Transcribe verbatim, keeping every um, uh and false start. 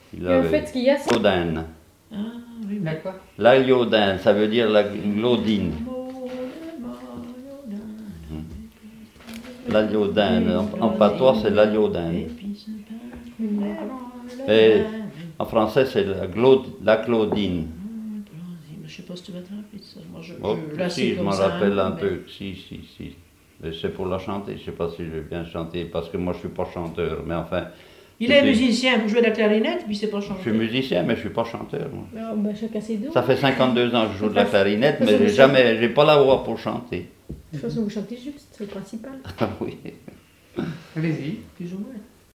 Il Et en avait fait, ce qu'il y a, c'est... Glaudine. Ah, oui, La mais quoi? L'agliodine, ça veut dire la glaudine. L'agliodine, en, en patois c'est l'agliodine. Et en français c'est la, glau- la claudine. Je sais pas si tu vas te rappeler de ça. Moi, je, Oh, je, là, si, c'est je comme m'en ça, rappelle un mais- peu. Si, si, si. Mais c'est pour la chanter. Je sais pas si je vais bien chanter parce que moi je suis pas chanteur. Mais enfin, Il est Je suis- musicien pour jouer de la clarinette, puis c'est pas je chanter. suis musicien, mais je suis pas chanteur. Moi. Oh, bah, chacun ses dons. Ça fait cinquante-deux ans que je joue de la clarinette, Ça mais fait- j'ai jamais, j'ai pas la voix pour chanter. De toute façon, vous chantez juste, c'est le principal. Ah oui. Allez-y. Plus ou moins.